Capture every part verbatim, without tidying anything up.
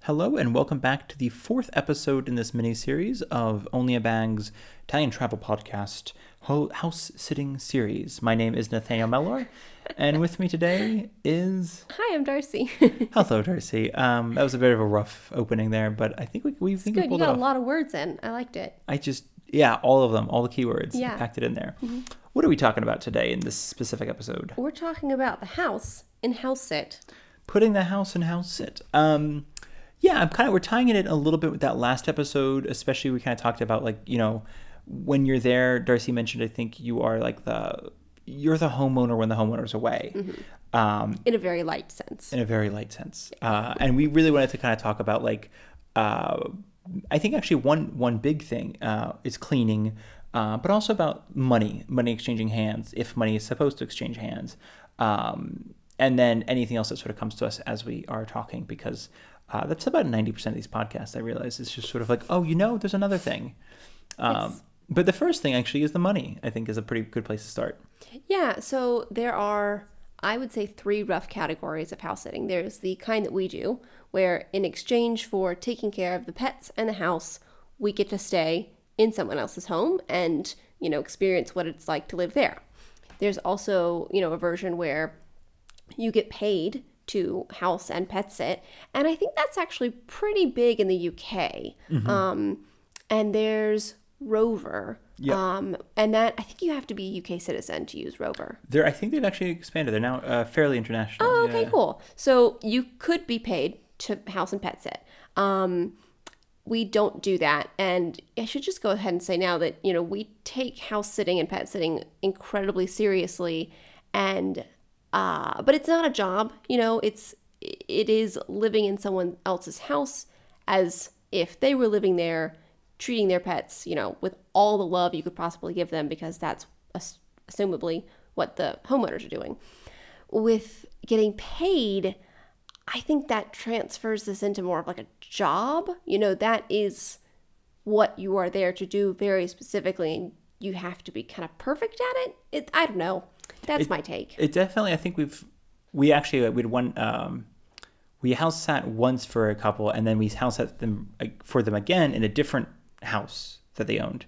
Hello and welcome back to the fourth episode in this mini-series of Only a Bag's Italian travel podcast, ho- house sitting series. My name is Nathaniel Mellor, and with me today is... Hi, I'm Darcy. Hello, Darcy. Um, that was a bit of a rough opening there, but I think we, we think Good, we pulled you got it off. a lot of words in. I liked it. I just, yeah, all of them, all the keywords, Yeah. I packed it in there. Mm-hmm. What are we talking about today in this specific episode? We're talking about the house in House Sit. Putting the house in house sit. Um... Yeah, I'm kind of, we're tying it in a little bit with that last episode, especially we kind of talked about, like, you know, when you're there, Darcy mentioned, I think you are like the, you're the homeowner when the homeowner's away. Mm-hmm. Um, in a very light sense. in a very light sense. Uh, and we really wanted to kind of talk about, like, uh, I think actually one, one big thing uh, is cleaning, uh, but also about money, money exchanging hands, if money is supposed to exchange hands. Um, and then anything else that sort of comes to us as we are talking, because Uh, that's about ninety percent of these podcasts, I realize. It's just sort of like, oh, you know, there's another thing. Um, Yes. But the first thing actually is the money, I think, is a pretty good place to start. Yeah, so there are, I would say, three rough categories of house sitting. There's the kind that we do, where in exchange for taking care of the pets and the house, we get to stay in someone else's home and, you know, experience what it's like to live there. There's also, you know, a version where you get paid to house and pet sit, and I think that's actually pretty big in the U K. Mm-hmm. Um, and there's Rover, Yeah. um, and that I think you have to be a U K citizen to use Rover. They're, I think they've actually expanded. They're now uh, fairly international. Oh, okay, Yeah. cool. So you could be paid to house and pet sit. Um, we don't do that, and I should just go ahead and say now that, you know, we take house sitting and pet sitting incredibly seriously, and Uh, but it's not a job, you know, it's, it is living in someone else's house as if they were living there, treating their pets, you know, with all the love you could possibly give them, because that's ass- assumably what the homeowners are doing. With getting paid, I think that transfers this into more of like a job. You know, that is what you are there to do very specifically, and you have to be kind of perfect at it. It I don't know. That's It- my take. It definitely, I think we've, we actually, we had one, um, we house sat once for a couple, and then we house sat them like, for them again in a different house that they owned.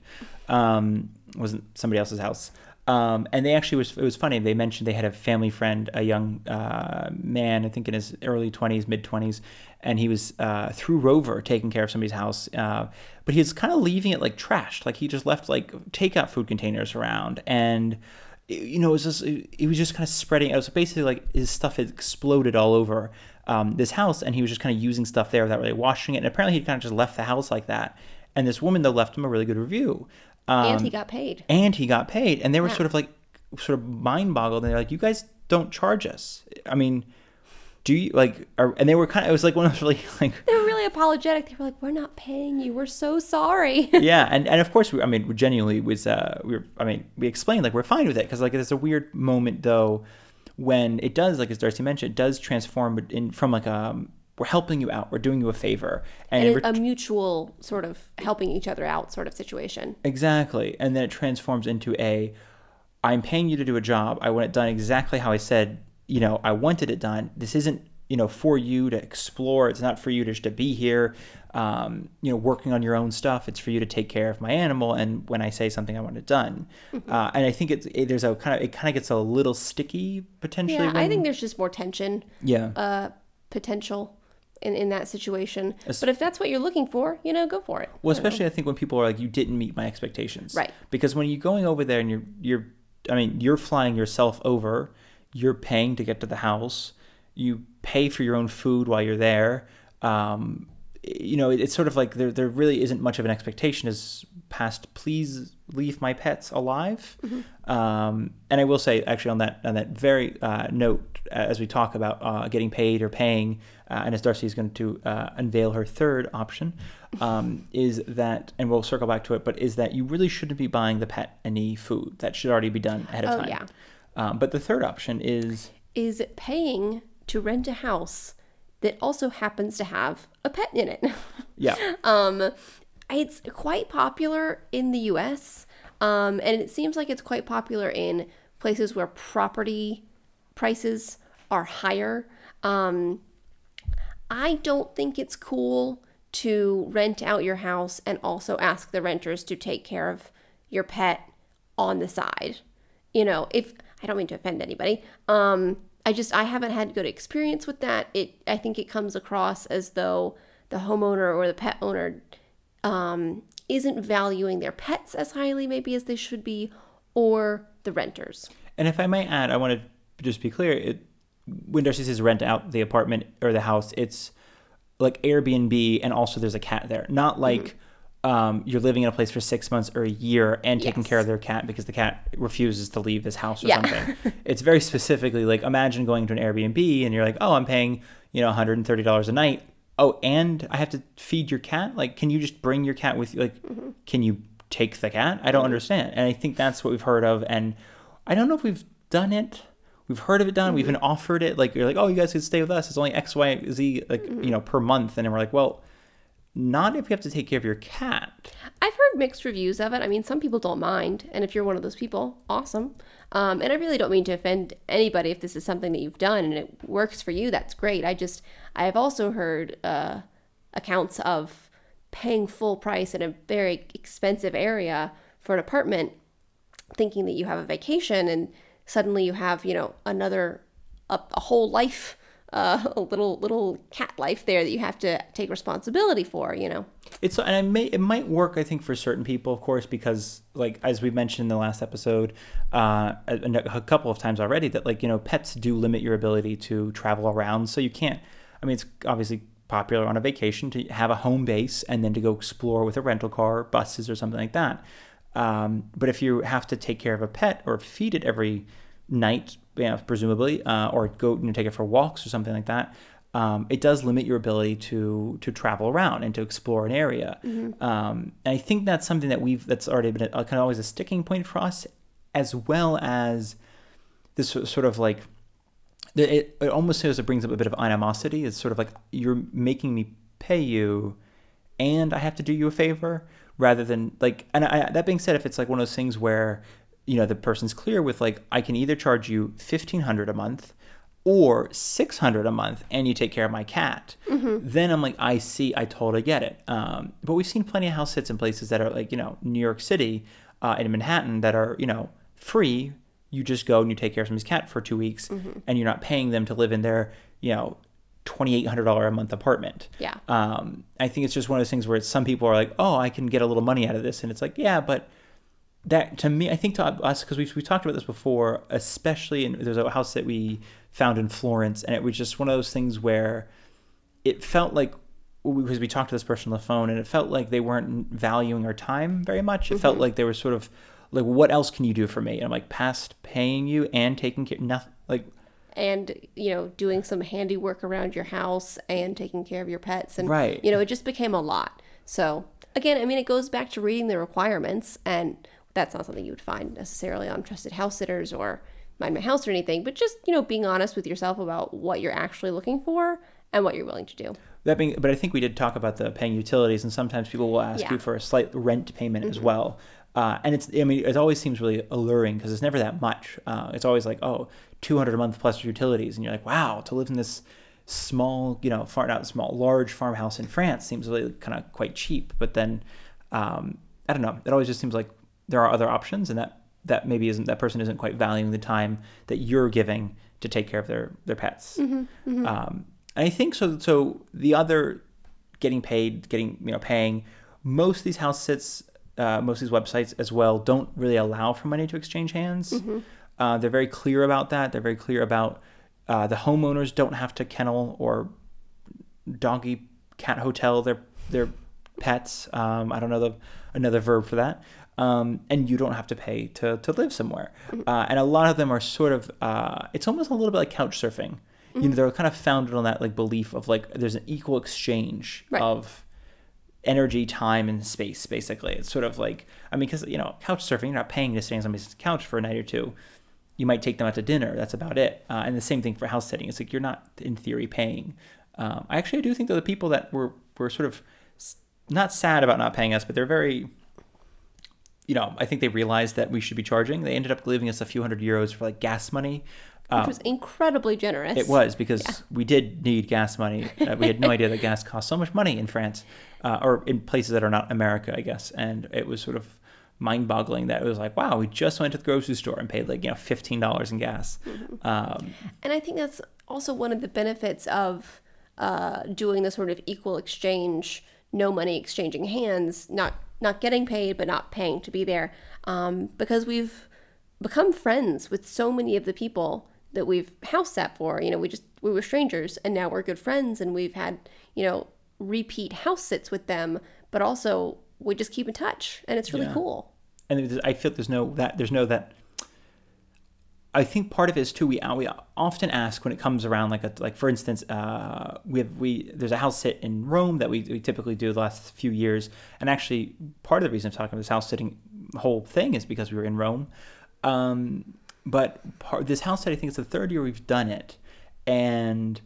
Um, it wasn't somebody else's house. Um, and they actually was, it was funny. They mentioned they had a family friend, a young uh, man, I think in his early twenties, mid twenties, and he was uh, through Rover taking care of somebody's house. Uh, but he was kind of leaving it like trashed. Like he just left like takeout food containers around, and you know, it was just, it was just kind of spreading. It was basically like his stuff had exploded all over um, this house, and he was just kind of using stuff there without really washing it. And apparently, he kind of just left the house like that. And this woman though left him a really good review. Um, And he got paid. And he got paid, and they were Yeah. sort of like, sort of mind boggled. And they're like, "You guys don't charge us. I mean, do you like?" Are, and they were kind of. It was like one of those really like. They were really apologetic. They were like, "We're not paying you. We're so sorry." Yeah, and, and of course, we, I mean, we genuinely was, uh, we were, I mean, we explained, like, we're fine with it, because, like, there's a weird moment, though, when it does, like, as Darcy mentioned, it does transform in from, like, um, we're helping you out, we're doing you a favor. And, it and ret- a mutual sort of helping each other out sort of situation. Exactly, and then it transforms into a, I'm paying you to do a job, I want it done exactly how I said, you know, I wanted it done. This isn't, you know, for you to explore, it's not for you to just to be here, um, you know, working on your own stuff. It's for you to take care of my animal, and when I say something, I want it done. Mm-hmm. Uh, and I think it's it, there's a kind of it kind of gets a little sticky potentially. Yeah, when, I think there's just more tension. Yeah. Uh, potential in in that situation. As, but if that's what you're looking for, you know, go for it. Well, especially I, I think when people are like, you didn't meet my expectations. Right. Because when you're going over there and you're you're, I mean, you're flying yourself over, you're paying to get to the house. You pay for your own food while you're there. Um, you know, it, it's sort of like there there really isn't much of an expectation as past, please leave my pets alive. Mm-hmm. Um, and I will say, actually, on that on that very uh, note, as we talk about uh, getting paid or paying, uh, and as Darcy is going to uh, unveil her third option, um, is that, and we'll circle back to it, but is that you really shouldn't be buying the pet any food. That should already be done ahead of oh, time. Yeah. Um, but the third option is... Is paying to rent a house that also happens to have a pet in it. Yeah. um, it's quite popular in the U S, um, and it seems like it's quite popular in places where property prices are higher. Um, I don't think it's cool to rent out your house and also ask the renters to take care of your pet on the side. You know, if I don't mean to offend anybody, um, I just I haven't had good experience with that. It I think it comes across as though the homeowner or the pet owner um, isn't valuing their pets as highly maybe as they should be, or the renters. And if I might add, I want to just be clear. It, when Darcy says rent out the apartment or the house, it's like Airbnb, and also there's a cat there. Not like mm-hmm. um, you're living in a place for six months or a year and taking yes. care of their cat because the cat refuses to leave this house or yeah. something. It's very specifically like, imagine going to an Airbnb and you're like, oh, I'm paying, you know, one hundred thirty dollars a night. Oh, and I have to feed your cat? Like, can you just bring your cat with you? Like, mm-hmm. can you take the cat? I don't mm-hmm. understand. And I think that's what we've heard of. And I don't know if we've done it. We've heard of it done. Mm-hmm. We've been offered it. Like, you're like, oh, you guys could stay with us. It's only X, Y, Z, like, mm-hmm. you know, per month. And then we're like, well, not if you have to take care of your cat. I've heard mixed reviews of it. I mean, some people don't mind. And if you're one of those people, awesome. Um, and I really don't mean to offend anybody if this is something that you've done and it works for you. That's great. I just, I have also heard uh, accounts of paying full price in a very expensive area for an apartment, thinking that you have a vacation, and suddenly you have, you know, another, a, a whole life, uh, a little little cat life there that you have to take responsibility for, you know. It's and it may it might work, I think, for certain people, of course, because like as we mentioned in the last episode, uh, a, a couple of times already, that like, you know, pets do limit your ability to travel around. So you can't. I mean, it's obviously popular on a vacation to have a home base and then to go explore with a rental car, buses, or something like that. Um, but if you have to take care of a pet or feed it every night, you know, presumably, uh, or go and take it for walks or something like that, um, it does limit your ability to to travel around and to explore an area. Mm-hmm. Um, and I think that's something that we've that's already been a, kind of always a sticking point for us, as well as this sort of like it, it almost says it brings up a bit of animosity. It's sort of like, you're making me pay you, and I have to do you a favor. Rather than like, and I, that being said, if it's like one of those things where, you know, the person's clear with like, I can either charge you fifteen hundred dollars a month or six hundred dollars a month and you take care of my cat, mm-hmm. then I'm like, I see, I totally get it. Um, but we've seen plenty of house sits in places that are like, you know, New York City uh, and Manhattan that are, you know, free. You just go and you take care of somebody's cat for two weeks mm-hmm. and you're not paying them to live in their, you know, twenty-eight hundred dollars a month apartment. Yeah. Um, I think it's just one of those things where it's, some people are like, oh, I can get a little money out of this. And it's like, yeah, but that to me, I think to us, because we've, we've talked about this before, especially in, there's a house that we found in Florence, and it was just one of those things where it felt like, because we talked to this person on the phone, and it felt like they weren't valuing our time very much. It mm-hmm. felt like they were sort of like, what else can you do for me? And I'm like, past paying you and taking care, nothing, like, and, you know, doing some handiwork around your house and taking care of your pets. And, right. you know, it just became a lot. So, again, I mean, it goes back to reading the requirements. And that's not something you would find necessarily on Trusted House Sitters or Mind My House or anything. But just, you know, being honest with yourself about what you're actually looking for and what you're willing to do. That being, but I think we did talk about the paying utilities. And sometimes people will ask yeah. you for a slight rent payment mm-hmm. as well. Uh, and it's, I mean, it always seems really alluring because it's never that much. Uh, it's always like, oh, two hundred a month plus utilities. And you're like, wow, to live in this small, you know, far, not small, large farmhouse in France seems really kind of quite cheap. But then, um, I don't know, it always just seems like there are other options, and that, that maybe isn't, that person isn't quite valuing the time that you're giving to take care of their, their pets. Mm-hmm, mm-hmm. Um, and I think so, so the other getting paid, getting, you know, paying, most of these house sits, Uh, most of these websites as well don't really allow for money to exchange hands. Mm-hmm. Uh, they're very clear about that. They're very clear about uh, the homeowners don't have to kennel or doggy cat hotel their their pets. Um, I don't know the another verb for that. Um, and you don't have to pay to to live somewhere. Mm-hmm. Uh, and a lot of them are sort of uh, it's almost a little bit like couch surfing. Mm-hmm. You know, they're kind of founded on that like belief of like there's an equal exchange right. of energy, time, and space, basically. It's sort of like, I mean, because, you know, couch surfing, you're not paying to stay on somebody's couch for a night or two. You might take them out to dinner. That's about it. Uh, and the same thing for house sitting. It's like you're not, in theory, paying. Um, I actually do think that the people that were, were sort of not sad about not paying us, but they're very, you know, I think they realized that we should be charging. They ended up leaving us a few hundred euros for like gas money which was incredibly generous. It was, because we did need gas money. Uh, we had no idea that gas costs so much money in France, uh, or in places that are not America, I guess. And it was sort of mind-boggling that it was like, wow, we just went to the grocery store and paid like, you know, fifteen dollars in gas. Mm-hmm. Um, and I think that's also one of the benefits of uh, doing the sort of equal exchange, no money exchanging hands, not not getting paid, but not paying to be there, um, because we've become friends with so many of the people that we've house sat for. You know, we just, we were strangers and now we're good friends, and we've had, you know, repeat house sits with them, but also we just keep in touch, and it's really yeah. cool. And I feel there's no that, there's no that, I think part of it is too, we we often ask when it comes around, like a, like for instance, uh, we have, we there's a house sit in Rome that we, we typically do the last few years, and actually part of the reason I'm talking about this house sitting whole thing is because we were in Rome. Um, but part, this house sit, I think it's the third year we've done it, and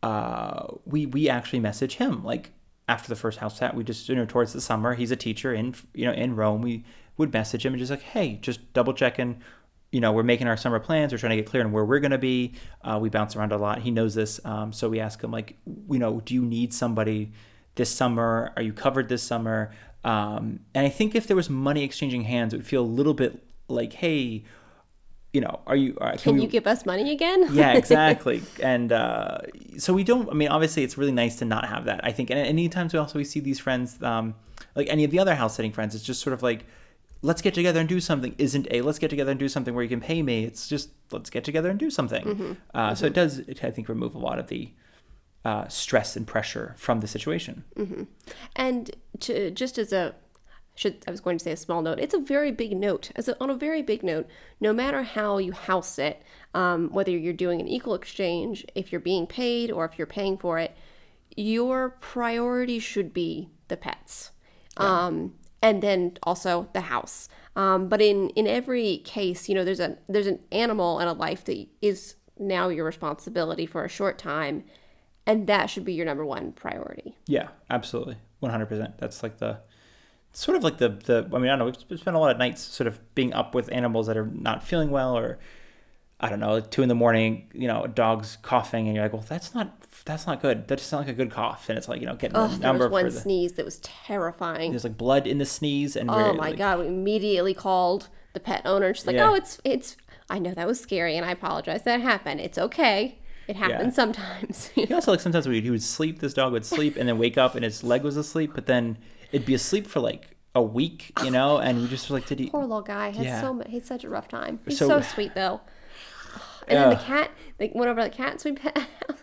uh, we we actually message him like after the first house sit. We just, you know, towards the summer, he's a teacher in you know in Rome. We would message him and just like, hey, just double checking. You know, we're making our summer plans. We're trying to get clear on where we're going to be. Uh, we bounce around a lot. He knows this. Um, so we ask him, like, you know, do you need somebody this summer? Are you covered this summer? Um, and I think if there was money exchanging hands, it would feel a little bit like, hey, you know, are you... Uh, can can we... you give us money again? Yeah, exactly. And uh, so we don't... I mean, obviously, it's really nice to not have that, I think. And any times we also we see these friends, um, like any of the other house-sitting friends, it's just sort of like, let's get together and do something isn't a let's get together and do something where you can pay me. It's just let's get together and do something. Mm-hmm. Uh, mm-hmm. So it does, it, I think, remove a lot of the uh, stress and pressure from the situation. Mm-hmm. And to, just as a, should I was going to say a small note, it's a very big note. As a, on a very big note, no matter how you house sit, um, whether you're doing an equal exchange, if you're being paid or if you're paying for it, your priority should be the pets. Yeah. Um, and then also the house. Um, but in, in every case, you know, there's a there's an animal and a life that is now your responsibility for a short time, and that should be your number one priority. Yeah, absolutely, one hundred percent. That's like the sort of like the the. I mean, I don't know. We've spent a lot of nights sort of being up with animals that are not feeling well, or I don't know, like two in the morning, you know, a dog's coughing, and you're like, well, that's not that's not good. That doesn't sound like a good cough. And it's like, you know, getting oh, the number there was one for the, sneeze that was terrifying. There's like blood in the sneeze, and oh we're, my like, god, we immediately called the pet owner. She's like, yeah. oh, it's it's. I know that was scary, and I apologize that happened. It's okay. It happens yeah. sometimes. He also like sometimes when he would sleep, this dog would sleep and then wake up and his leg was asleep, but then it'd be asleep for like a week, you know, and we just were like, did he? Poor little guy. He had yeah. so much, he had such a rough time. He's so, so sweet though. And uh, then the cat, like whenever the cat we pet,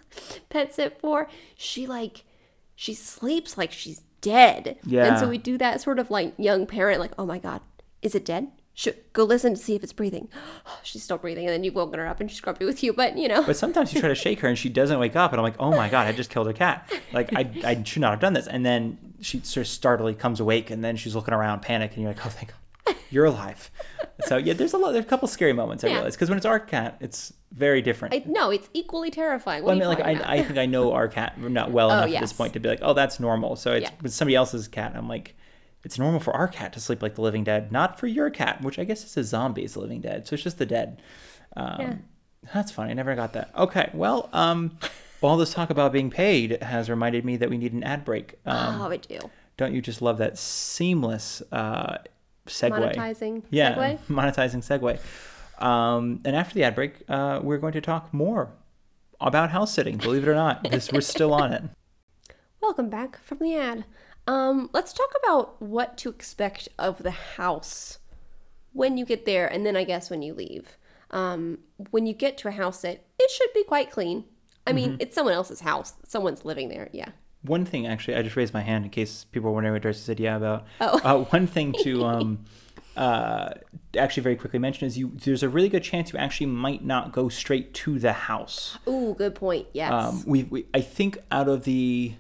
pet sit for, she like, she sleeps like she's dead. Yeah. And so we do that sort of like young parent, like, oh my God, is it dead? Should go listen to see if it's breathing. She's still breathing, and then you've woken her up and she's grumpy with you, but you know. But sometimes you try to shake her and she doesn't wake up, and I'm like, oh my God, I just killed a cat. Like I, I should not have done this. And then she sort of startlingly comes awake, and then she's looking around, panic, and you're like, oh thank God, you're alive. So yeah, there's a lot, there's a couple scary moments I yeah. realize, because when it's our cat, it's very different. I, no, it's equally terrifying. What well, I mean, like I, I think I know our cat not well oh, enough yes. at this point to be like, oh, that's normal. So it's yeah. with somebody else's cat, I'm like, it's normal for our cat to sleep like the living dead, not for your cat, which I guess is a zombie's living dead. So it's just the dead. Um, yeah. That's funny. I never got that. Okay. Well, um, all this talk about being paid has reminded me that we need an ad break. Um, oh, I do. Don't you just love that seamless uh, segue? Monetizing yeah, segue? monetizing segue. Um, and after the ad break, uh, we're going to talk more about house sitting, believe it or not, because we're still on it. Welcome back from the ad. Um, let's talk about what to expect of the house when you get there, and then I guess when you leave. Um, when you get to a house sit, it should be quite clean. I mean, mm-hmm. it's someone else's house. Someone's living there, yeah. One thing, actually, I just raised my hand in case people were wondering what Darcy said yeah about. Oh. uh, one thing to um, uh, actually very quickly mention is you. There's a really good chance you actually might not go straight to the house. Ooh, good point, yes. Um, we, we I think out of the...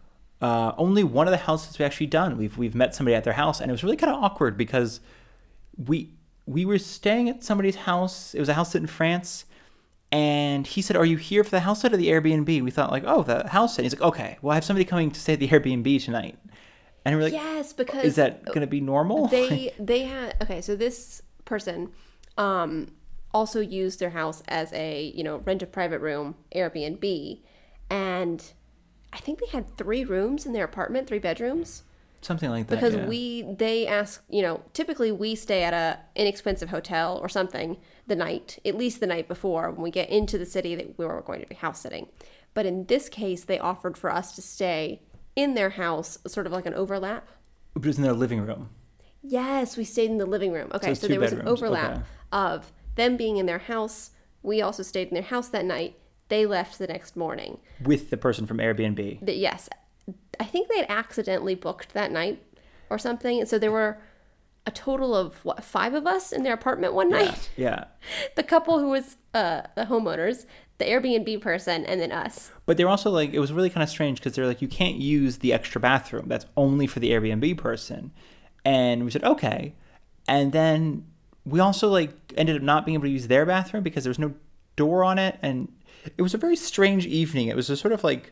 Uh, only one of the houses we've actually done. We've we've met somebody at their house, and it was really kind of awkward because we we were staying at somebody's house. It was a house sit in France, and he said, "Are you here for the house sit or the Airbnb?" We thought like, "Oh, the house sit." He's like, "Okay, well, I have somebody coming to stay at the Airbnb tonight," and we're like, "Yes, because is that going to be normal?" They they had okay. So this person, um, also used their house as a, you know, rent a private room, Airbnb. And I think they had three rooms in their apartment, three bedrooms. Something like that. Because yeah. we, they ask, you know, typically we stay at a inexpensive hotel or something the night, at least the night before when we get into the city that we were going to be house sitting. But in this case, they offered for us to stay in their house, sort of like an overlap. It was in their living room. Yes, we stayed in the living room. Okay, So so, it's two there was an bedrooms, overlap okay. of them being in their house. We also stayed in their house that night. They left the next morning. With the person from Airbnb. The, yes, I think they had accidentally booked that night or something. And so there were a total of, what, five of us in their apartment one Yeah. night? Yeah. The couple who was uh, the homeowners, the Airbnb person, and then us. But they're also like, it was really kind of strange because they're like, you can't use the extra bathroom. That's only for the Airbnb person. And we said, okay. And then we also like ended up not being able to use their bathroom because there was no door on it. And it was a very strange evening. It was a sort of like,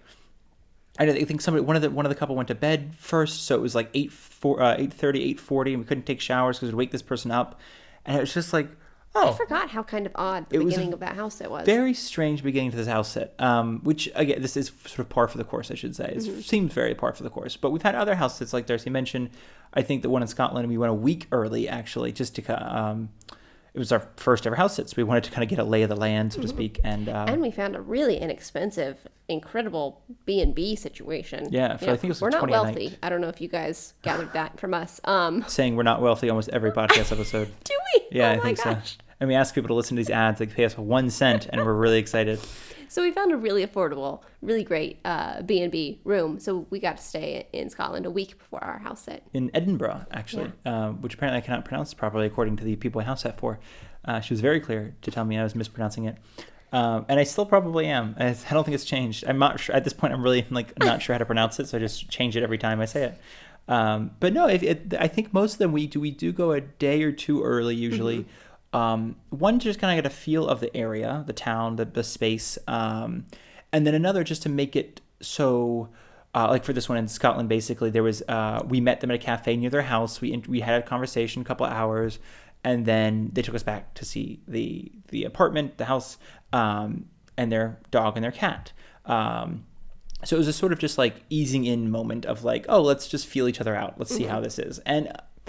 I don't- I think somebody, one of the, one of the couple went to bed first. So it was like eight, four, uh, eight thirty, eight forty, and we couldn't take showers because it would wake this person up. And it was just like, oh. I forgot how kind of odd the It was a beginning of that house it was. Very strange beginning to this house sit, um, which again, this is sort of par for the course, I should say. It Mm-hmm. seems very par for the course, but we've had other house sits like Darcy mentioned. I think the one in Scotland, we went a week early actually, just to um, it was our first ever house sit, so we wanted to kind of get a lay of the land, so to speak, and uh, And we found a really inexpensive, incredible B and B situation. Yeah, for- You know, I think it was we're like not twenty a wealthy. night. I don't know if you guys gathered that from us. Um, saying we're not wealthy almost every podcast episode. do we? Yeah, oh I my think gosh. so. And we ask people to listen to these ads, they pay us one cent, and we're really excited. So we found a really affordable, really great uh, B and B room. So we got to stay in Scotland a week before our house sit. In Edinburgh, actually, um, which apparently I cannot pronounce properly according to the people I house sat for. Uh, she was very clear to tell me I was mispronouncing it. Um, and I still probably am. I I don't think it's changed. I'm not sure. At this point, I'm really like not sure how to pronounce it, so I just change it every time I say it. Um, but no, if it, I think most of them we do we do go a day or two early usually. Mm-hmm. Um, one to just kind of get a feel of the area, the town, the, the space, um, and then another just to make it so. Uh, like for this one in Scotland, basically there was uh, we met them at a cafe near their house. We we had a conversation, a couple of hours, and then they took us back to see the the apartment, the house, um, and their dog and their cat. Um, so it was a sort of just like easing in moment of like, oh, let's just feel each other out. Let's see how this is. And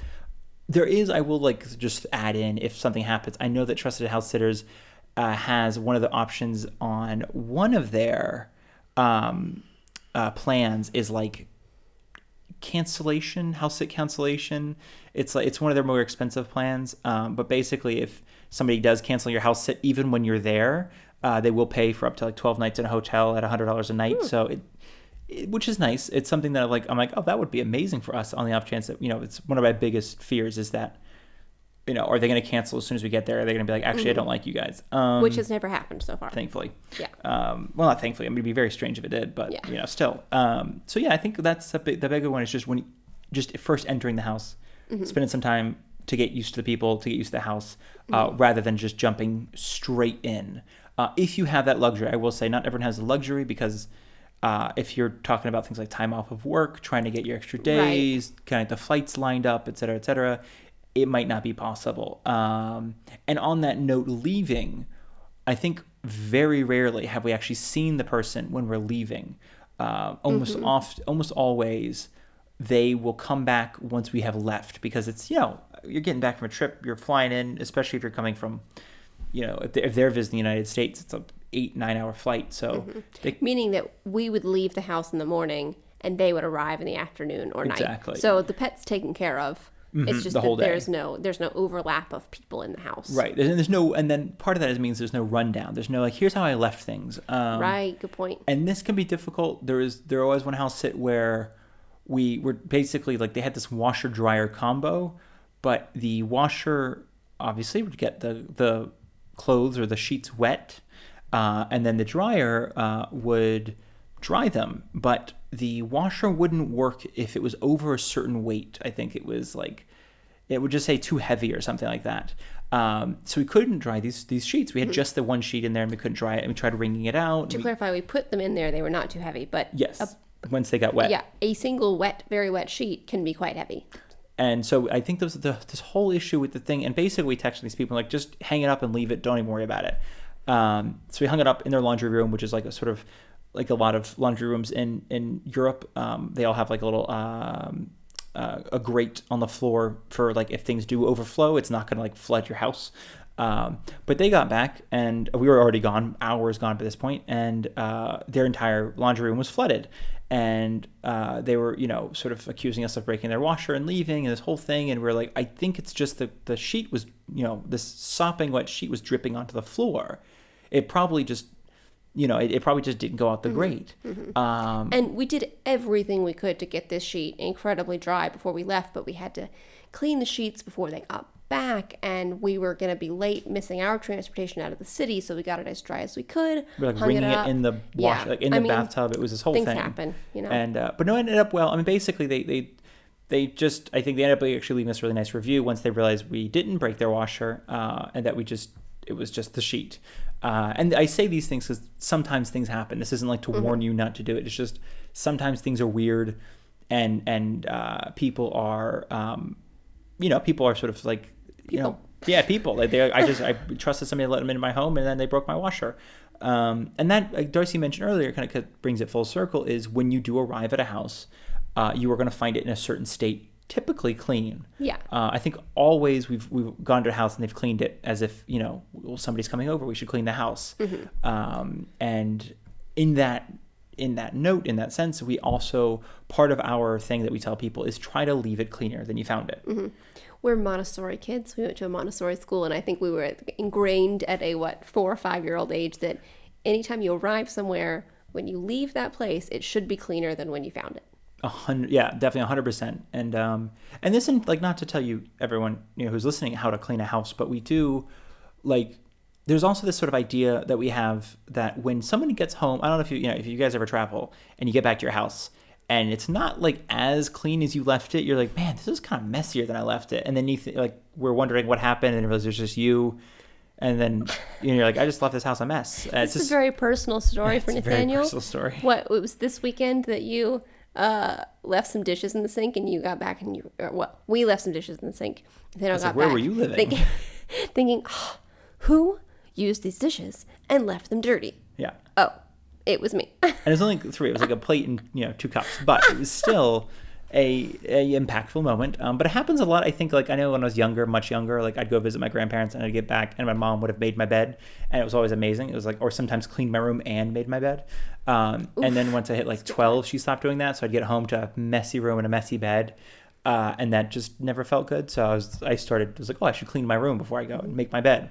there is, I will like just add in if something happens. I know that Trusted House Sitters uh, has one of the options on one of their um, uh, plans is like cancellation, house sit cancellation. It's like it's one of their more expensive plans. Um, but basically, if somebody does cancel your house sit, even when you're there, uh, they will pay for up to like twelve nights in a hotel at one hundred dollars a night. Hmm. So it, it, which is nice. It's something that I'm like, I'm like, oh, that would be amazing for us on the off chance that, you know, it's one of my biggest fears is that, you know, are they going to cancel as soon as we get there? Are they going to be like, actually, I don't like you guys? Um, Which has never happened so far. thankfully. Yeah. Um, well, not thankfully. I mean, it'd be very strange if it did, but Yeah. you know, still. Um, so yeah, I think that's a big, the bigger one is just when, you, just first entering the house, Mm-hmm. spending some time to get used to the people, to get used to the house, uh, Mm-hmm. rather than just jumping straight in. Uh, if you have that luxury, I will say not everyone has the luxury because uh, if you're talking about things like time off of work, trying to get your extra days, kind of the flights lined up, et cetera, et cetera, it might not be possible. Um, and on that note, leaving, I think very rarely have we actually seen the person when we're leaving. Uh, almost Mm-hmm. oft, almost always, they will come back once we have left because it's, you know, you're getting back from a trip, you're flying in, especially if you're coming from, you know, if they're, if they're visiting the United States, it's a eight, nine hour flight. So Mm-hmm. they, Meaning that we would leave the house in the morning and they would arrive in the afternoon or night. Exactly. So the pet's taken care of. It's just the whole that day. there's no there's no overlap of people in the house. right. There's, there's no, and then part of that is means there's no rundown. There's no like, here's how I left things. Um, Right. Good point. and this can be difficult. There is there was one house sit where we were basically like they had this washer dryer combo, but the washer obviously would get the the clothes or the sheets wet, uh, and then the dryer uh, would dry them. But the washer wouldn't work if it was over a certain weight. I think it was like it would just say too heavy or something like that. Um, so we couldn't dry these these sheets. We had just the one sheet in there, and we couldn't dry it. And we tried wringing it out. To We- clarify, we put them in there. They were not too heavy, but yes, a, once they got wet. yeah, a single wet, very wet sheet can be quite heavy. And so I think there's the, this whole issue with the thing. And basically we texted these people like, just hang it up and leave it. Don't even worry about it. Um, so we hung it up in their laundry room, which is like a sort of like a lot of laundry rooms in, in Europe. Um, they all have like a little, um, uh, a grate on the floor for like, if things do overflow, it's not going to like flood your house. Um, but they got back and we were already gone, hours gone by this point, and uh, their entire laundry room was flooded. And uh, they were, you know, sort of accusing us of breaking their washer and leaving and this whole thing. And we we're like, I think it's just the, the sheet was, you know, this sopping wet sheet was dripping onto the floor. It probably just, you know, it, it probably just didn't go out the Mm-hmm. grate. Mm-hmm. Um, And we did everything we could to get this sheet incredibly dry before we left, but we had to clean the sheets before they got back, and we were going to be late missing our transportation out of the city, so we got it as dry as we could. we were like hung wringing it, up. in the wash, Yeah. like in I the mean, bathtub. It was this whole things thing. happen, you know. And uh, but no, it ended up well. I mean, basically they they they just I think they ended up actually leaving us a really nice review once they realized we didn't break their washer, uh, and that we just it was just the sheet. Uh, and I say these things because sometimes things happen. This isn't like to mm-hmm. warn you not to do it. It's just sometimes things are weird, and and uh, people are um, you know people are sort of like you people. know. Yeah, people. Like they, I just I trusted somebody to let them into my home, and then they broke my washer. Um, and that, like Darcy mentioned earlier, kind of brings it full circle. Is when you do arrive at a house, uh, you are going to find it in a certain state, typically clean. Yeah. Uh, I think always we've we've gone to a house and they've cleaned it as if you know well, somebody's coming over. We should clean the house. Mm-hmm. Um, and in that in that note, in that sense, we also part of our thing that we tell people is try to leave it cleaner than you found it. Mm-hmm. We're Montessori kids. We went to a Montessori school, and I think we were ingrained at a, what, four or five-year-old age that anytime you arrive somewhere, when you leave that place, it should be cleaner than when you found it. A hundred, yeah, definitely a hundred percent. And um, and this, and like, not to tell you, everyone, you know, who's listening, how to clean a house, but we do, like, there's also this sort of idea that we have that when somebody gets home, I don't know if you, you know, if you guys ever travel and you get back to your house, and it's not like as clean as you left it, you're like, man, this is kind of messier than I left it. And then you th- like, we're wondering what happened, and you realize there's just you. And then you know, you're like, I just left this house a mess. Uh, It's it's a very personal story for it's Nathaniel. A very personal story. What, it was this weekend that you uh, left some dishes in the sink, and you got back, and you, or what, we left some dishes in the sink. Nathaniel got like, where back were you living? Thinking, thinking oh, who used these dishes and left them dirty? Yeah. Oh, it was me. And it was only three. It was like a plate and, you know, two cups. But it was still a, a impactful moment. Um, but it happens a lot. I think, like, I know when I was younger, much younger, like, I'd go visit my grandparents and I'd get back and my mom would have made my bed. And it was always amazing. It was like, or sometimes cleaned my room and made my bed. Um, and then once I hit like twelve, she stopped doing that. So I'd get home to a messy room and a messy bed. Uh, and that just never felt good. So I was, I started, I was like, oh, I should clean my room before I go and make my bed.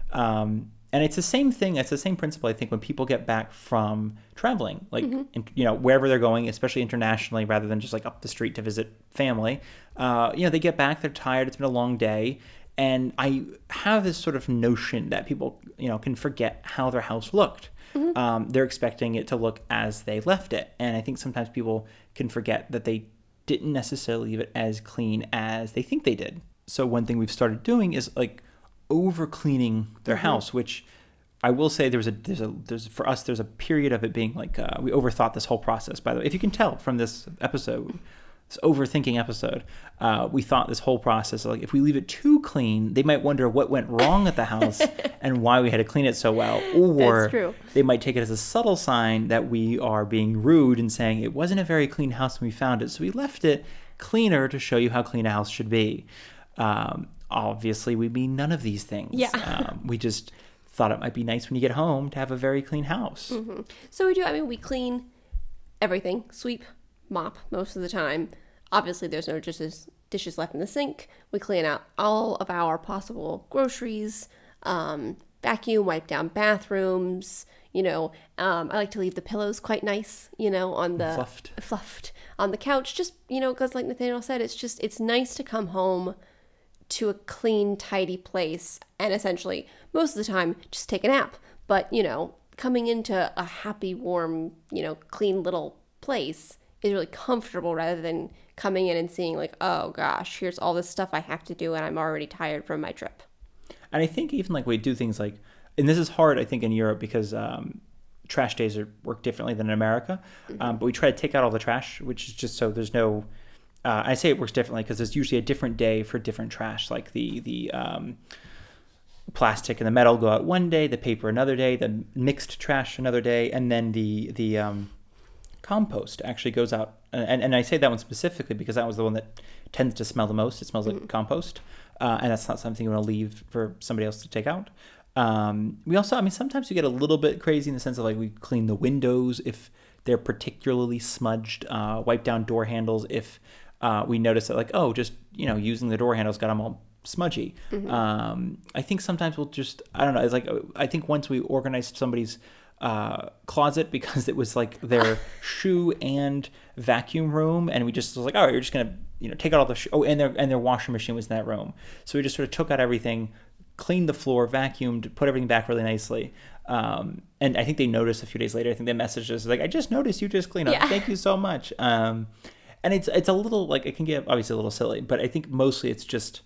Um, And it's the same thing. It's the same principle, I think, when people get back from traveling, like, Mm-hmm. in, you know, wherever they're going, especially internationally, rather than just like up the street to visit family. Uh, you know, they get back, they're tired. It's been a long day. And I have this sort of notion that people, you know, can forget how their house looked. Mm-hmm. Um, they're expecting it to look as they left it. And I think sometimes people can forget that they didn't necessarily leave it as clean as they think they did. So one thing we've started doing is like, over cleaning their mm-hmm. house, which I will say there's a there's a there's for us there's a period of it being like uh, we overthought this whole process. By the way, if you can tell from this episode, this overthinking episode, uh, we thought this whole process like if we leave it too clean, they might wonder what went wrong at the house and why we had to clean it so well, or That's true. They might take it as a subtle sign that we are being rude and saying it wasn't a very clean house when we found it, so we left it cleaner to show you how clean a house should be. Um, Obviously, we mean none of these things. Yeah. um, we just thought it might be nice when you get home to have a very clean house. Mm-hmm. So we do, I mean, we clean everything, sweep, mop most of the time. Obviously, there's no dishes, dishes left in the sink. We clean out all of our possible groceries, um, vacuum, wipe down bathrooms. You know, um, I like to leave the pillows quite nice, you know, on the... Fluffed. Fluffed on the couch. Just, you know, because like Nathaniel said, it's just, it's nice to come home to a clean, tidy place and essentially most of the time just take a nap. But, you know, coming into a happy, warm, you know, clean little place is really comfortable rather than coming in and seeing like, oh gosh, here's all this stuff I have to do and I'm already tired from my trip. And I think even like we do things like, and this is hard, I think, in Europe because um, trash days are work differently than in America. Mm-hmm. Um, but we try to take out all the trash, which is just so there's no uh, I say it works differently because there's usually a different day for different trash. Like the the um, plastic and the metal go out one day, the paper another day, the mixed trash another day, and then the the um, compost actually goes out. And, and I say that one specifically because that was the one that tends to smell the most. It smells like mm-hmm. compost, uh, and that's not something you want to leave for somebody else to take out. Um, we also, I mean, sometimes we get a little bit crazy in the sense of like we clean the windows if they're particularly smudged, uh, wipe down door handles if uh, we notice that like, oh, just, you know, using the door handles got them all smudgy. Mm-hmm. Um, I think sometimes we'll just, I don't know, it's like, I think once we organized somebody's uh, closet because it was like their shoe and vacuum room, and we just was like, oh, you're just going to, you know, take out all the, sh- oh, and their, and their washing machine was in that room. So we just sort of took out everything, cleaned the floor, vacuumed, put everything back really nicely. Um, and I think they noticed a few days later. I think they messaged us like, I just noticed you just cleaned up. Yeah. Thank you so much. Um, and it's it's a little like it can get obviously a little silly, but I think mostly it's just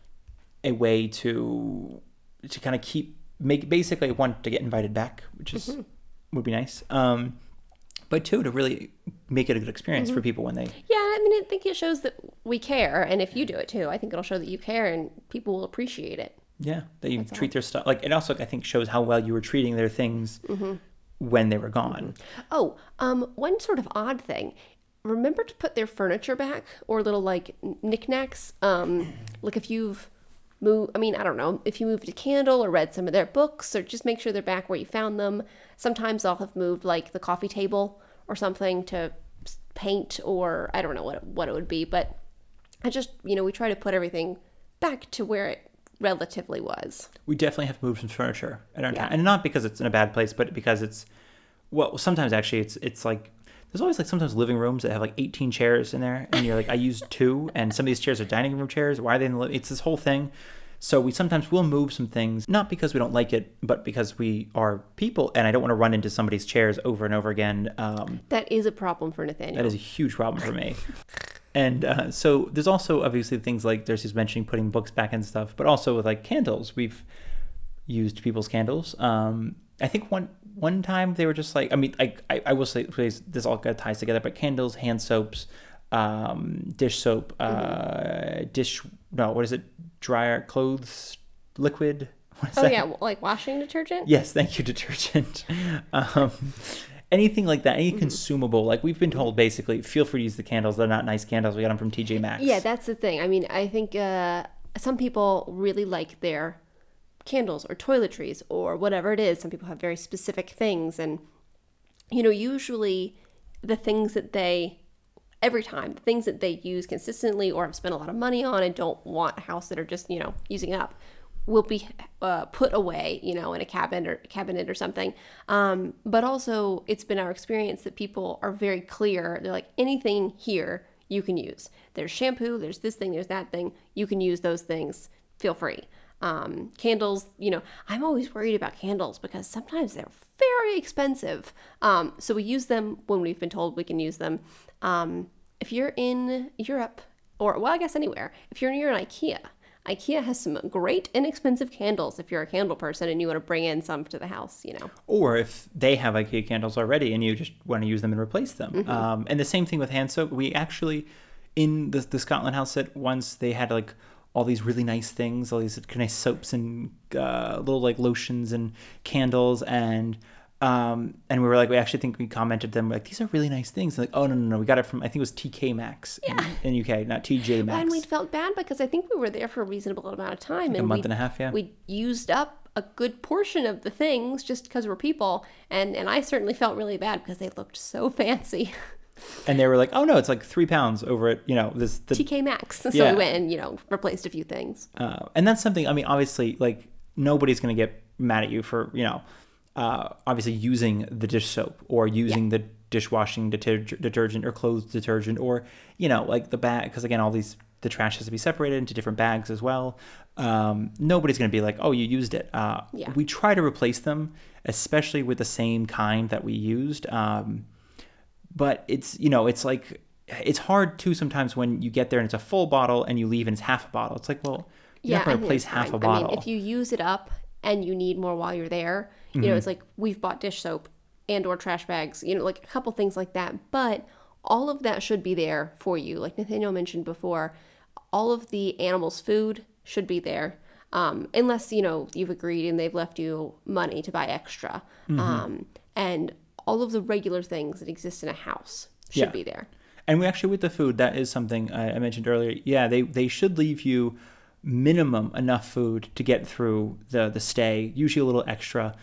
a way to to kind of keep make basically one to get invited back, which is mm-hmm. would be nice. Um, but two to really make it a good experience mm-hmm. for people when they. Yeah, I mean, I think it shows that we care, and if you do it too, I think it'll show that you care, and people will appreciate it. Yeah, that you That's treat all. Their stuff like it also I think shows how well you were treating their things mm-hmm. when they were gone. Mm-hmm. Oh, um, one sort of odd thing. Remember to put their furniture back or little like knickknacks. Um, like if you've moved, I mean, I don't know, if you moved a candle or read some of their books, or just make sure they're back where you found them. Sometimes I'll have moved like the coffee table or something to paint, or I don't know what what it would be, but I just, you know, we try to put everything back to where it relatively was. We definitely have moved some furniture at our yeah. time, and not because it's in a bad place, but because it's well, sometimes actually it's it's like there's always like sometimes living rooms that have like eighteen chairs in there, and you're like, I used two, and some of these chairs are dining room chairs. Why are they in the li-? It's this whole thing. So we sometimes will move some things, not because we don't like it, but because we are people, and I don't want to run into somebody's chairs over and over again. Um, that is a problem for Nathaniel. That is a huge problem for me. And uh, so there's also obviously things like Darcy's mentioning putting books back and stuff, but also with like candles, we've used people's candles. Um, I think one one time they were just like, I mean, I I, I will say this all kind of ties together, but candles, hand soaps, um, dish soap, uh, mm-hmm. dish no, what is it? Dryer, clothes, liquid. What is oh that? yeah, like washing detergent. Yes, thank you, detergent. um, Anything like that, any mm-hmm. consumable, like we've been told basically, feel free to use the candles. They're not nice candles. We got them from T J Maxx. Yeah, that's the thing. I mean, I think uh, some people really like their candles or toiletries or whatever it is. Some people have very specific things. And, you know, usually the things that they, every time, the things that they use consistently or have spent a lot of money on and don't want a house that are just, you know, using up, will be uh, put away, you know, in a cabinet or cabinet or something. Um, but also, it's been our experience that people are very clear. They're like, anything here you can use. There's shampoo, there's this thing, there's that thing. You can use those things. Feel free. Um, candles, you know, I'm always worried about candles because sometimes they're very expensive. Um, so we use them when we've been told we can use them. Um, if you're in Europe, or, well, I guess anywhere, if you're near an IKEA, IKEA has some great inexpensive candles if you're a candle person and you want to bring in some to the house, you know. Or if they have IKEA candles already and you just want to use them and replace them. Mm-hmm. Um, and the same thing with hand soap. We actually, in the, the Scotland House set, once they had like all these really nice things, all these nice soaps and uh, little like lotions and candles, and um, and we were like, we actually think we commented them like, these are really nice things. And like, oh no no no, we got it from, I think it was T K Maxx in, yeah. in U K, not T J Maxx. And we felt bad because I think we were there for a reasonable amount of time, like and a month we, and a half, yeah. We used up a good portion of the things just because we're people, and and I certainly felt really bad because they looked so fancy. And they were like, oh no, it's like three pounds over at, you know, this the, T K Maxx. So yeah. we went and, you know, replaced a few things. Uh, and that's something, I mean, obviously, like, nobody's going to get mad at you for, you know, uh, obviously using the dish soap or using yeah. the dishwashing deter- detergent or clothes detergent, or, you know, like the bag, because again, all these, the trash has to be separated into different bags as well. Um, nobody's going to be like, oh, you used it. Uh, yeah. We try to replace them, especially with the same kind that we used. Um, But it's, you know, it's like, it's hard too sometimes when you get there and it's a full bottle and you leave and it's half a bottle. It's like, well, you're yeah, not going to replace half fine. a bottle. I mean, if you use it up and you need more while you're there, you mm-hmm. know, it's like we've bought dish soap and or trash bags, you know, like a couple things like that. But all of that should be there for you. Like Nathaniel mentioned before, all of the animals' food should be there. Um, unless, you know, you've agreed and they've left you money to buy extra. Mm-hmm. Um, and all of the regular things that exist in a house should yeah. be there. And we actually, with the food, that is something I, I mentioned earlier. Yeah, they, they should leave you minimum enough food to get through the, the stay, usually a little extra.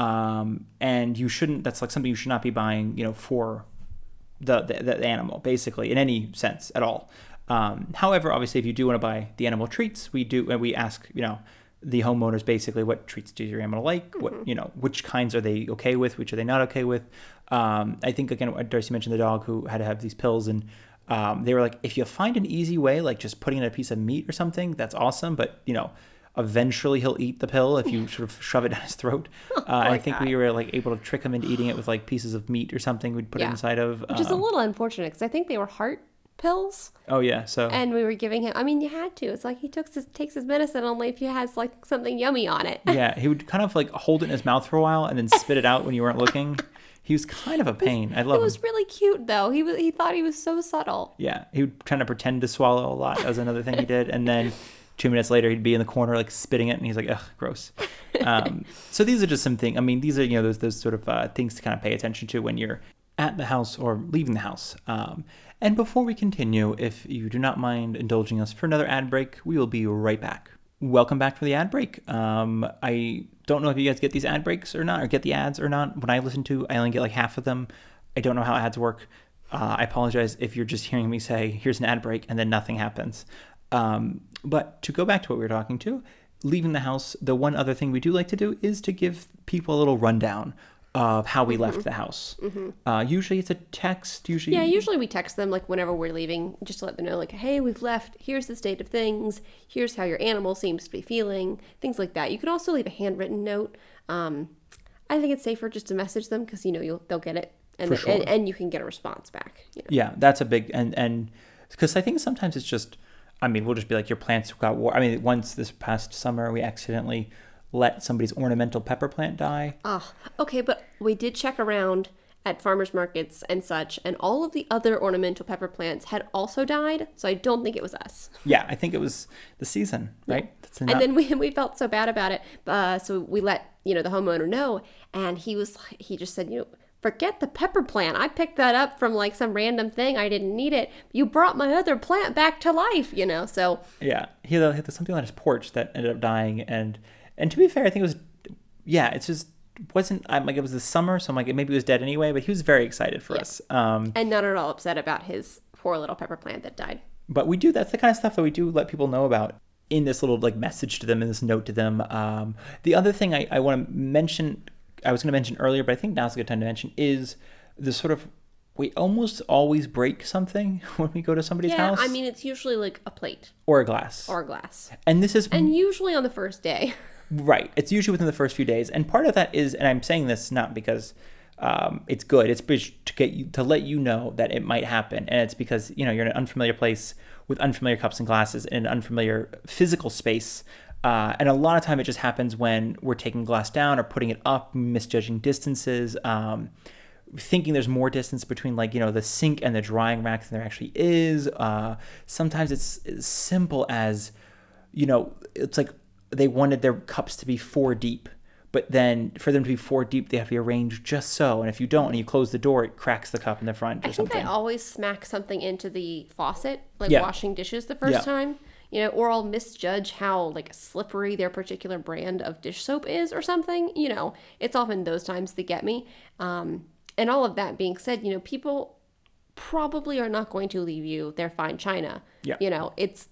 Um, and you shouldn't, that's like something you should not be buying, you know, for the, the, the animal, basically, in any sense at all. Um, however, obviously, if you do want to buy the animal treats, we do, we ask, you know, the homeowners basically, what treats does your animal like? Mm-hmm. What, you know, which kinds are they okay with? Which are they not okay with? Um, I think, again, Darcy mentioned the dog who had to have these pills, and um, they were like, if you find an easy way, like just putting in a piece of meat or something, that's awesome. But, you know, eventually he'll eat the pill if you sort of shove it down his throat. Uh, oh I think God. we were like able to trick him into eating it with like pieces of meat or something we'd put yeah. it inside of. Which um, is a little unfortunate because I think they were heart pills. Oh yeah, so and we were giving him. I mean, you had to. It's like he took his takes his medicine only if he has like something yummy on it. Yeah, he would kind of like hold it in his mouth for a while and then spit it out when you weren't looking. He was kind of a pain. I love him. It was him. really cute though. He was. He thought he was so subtle. Yeah, he would try to pretend to swallow a lot. That was another thing he did, and then two minutes later he'd be in the corner like spitting it, and he's like, ugh, gross. Um, so these are just some things. I mean, these are you know those those sort of uh, things to kind of pay attention to when you're at the house or leaving the house. Um, And before we continue, if you do not mind indulging us for another ad break, we will be right back. Welcome back for the ad break. Um, I don't know if you guys get these ad breaks or not, or get the ads or not. When I listen to, I only get like half of them. I don't know how ads work. Uh, I apologize if you're just hearing me say, here's an ad break, and then nothing happens. Um, but to go back to what we were talking to, leaving the house, the one other thing we do like to do is to give people a little rundown of how we mm-hmm. left the house. Mm-hmm. Uh, usually it's a text. Usually, yeah. Usually we text them like whenever we're leaving, just to let them know, like, "Hey, we've left. Here's the state of things. Here's how your animal seems to be feeling." Things like that. You can also leave a handwritten note. Um, I think it's safer just to message them because you know you'll they'll get it, and For sure. and, and you can get a response back. You know? Yeah, that's a big and and because I think sometimes it's just. I mean, we'll just be like, your plants got war. I mean, once this past summer, we accidentally let somebody's ornamental pepper plant die. Ah, oh, okay, but we did check around at farmers markets and such, and all of the other ornamental pepper plants had also died, so I don't think it was us. Yeah, I think it was the season, right? Yeah. That's and then we we felt so bad about it, uh, so we let you know the homeowner know, and he was he just said, you know, forget the pepper plant. I picked that up from like some random thing. I didn't need it. You brought my other plant back to life, you know. So yeah, he had, he had something on his porch that ended up dying, and. And to be fair, I think it was, yeah, it just wasn't, I'm like, it was the summer, so I'm like, maybe it was dead anyway, but he was very excited for yeah. us. Um, and not at all upset about his poor little pepper plant that died. But we do, that's the kind of stuff that we do let people know about in this little like message to them, in this note to them. Um, the other thing I, I want to mention, I was going to mention earlier, but I think now's a good time to mention, is the sort of, we almost always break something when we go to somebody's yeah, house. Yeah, I mean, it's usually like a plate. Or a glass. Or a glass. And this is... And usually on the first day. Right. It's usually within the first few days. And part of that is, and I'm saying this not because um, it's good, it's to get you, to let you know that it might happen. And it's because, you know, you're in an unfamiliar place with unfamiliar cups and glasses in an unfamiliar physical space. Uh, and a lot of time it just happens when we're taking glass down or putting it up, misjudging distances, um, thinking there's more distance between like, you know, the sink and the drying rack than there actually is. Uh, sometimes it's as simple as, you know, it's like, they wanted their cups to be four deep, but then for them to be four deep, they have to be arranged just so. And if you don't, and you close the door, it cracks the cup in the front or I something. think I always smack something into the faucet, like yeah. washing dishes the first yeah. time, you know, or I'll misjudge how like slippery their particular brand of dish soap is or something. You know, it's often those times that get me. Um, and all of that being said, you know, people probably are not going to leave you their fine china. Yeah. You know, it's,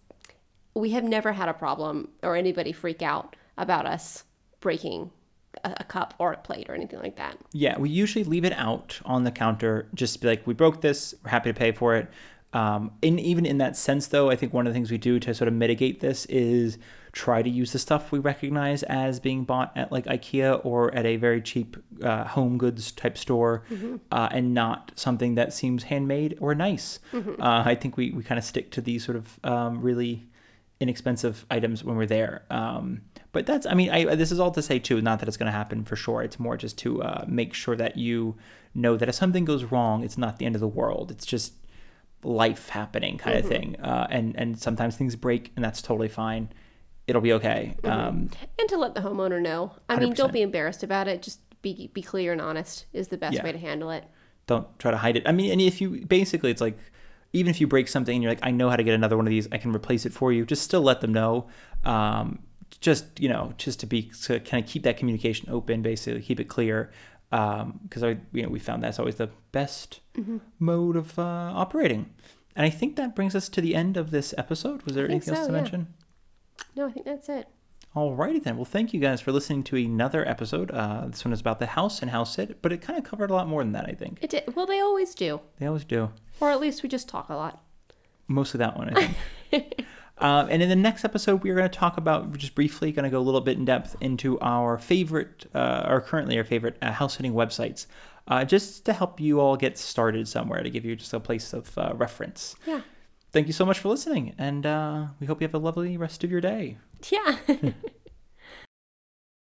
we have never had a problem or anybody freak out about us breaking a, a cup or a plate or anything like that. Yeah, we usually leave it out on the counter, just be like, we broke this, we're happy to pay for it. Um, and even in that sense, though, I think one of the things we do to sort of mitigate this is try to use the stuff we recognize as being bought at like IKEA or at a very cheap uh, home goods type store, mm-hmm. uh, and not something that seems handmade or nice. Mm-hmm. Uh, I think we, we kind of stick to these sort of um, really inexpensive items when we're there. Um, but that's, I mean, I, this is all to say too, not that it's going to happen for sure. It's more just to uh, make sure that you know that if something goes wrong, it's not the end of the world. It's just life happening kind mm-hmm. of thing. Uh, and, and sometimes things break, and that's totally fine. It'll be okay. Mm-hmm. Um, and to let the homeowner know. I one hundred percent. Mean, don't be embarrassed about it. Just be be clear and honest is the best yeah. way to handle it. Don't try to hide it. I mean, and if you, basically, it's like, even if you break something and you're like, I know how to get another one of these, I can replace it for you, just still let them know. Um, just, you know, just to be, to kind of keep that communication open, basically, keep it clear. Um, because I, you know, we found that's always the best mm-hmm. mode of uh, operating. And I think that brings us to the end of this episode. Was there anything so, else to yeah. mention? No, I think that's it. Alrighty then. Well, thank you guys for listening to another episode. Uh, this one is about the house and house sit, but it kind of covered a lot more than that, I think. It did. Well, they always do. They always do. Or at least we just talk a lot. Mostly that one, I think. um, and in the next episode, we are going to talk about, just briefly, going to go a little bit in depth into our favorite, uh, or currently our favorite uh, house sitting websites, uh, just to help you all get started somewhere, to give you just a place of uh, reference. Yeah. Thank you so much for listening, and uh, we hope you have a lovely rest of your day. Yeah.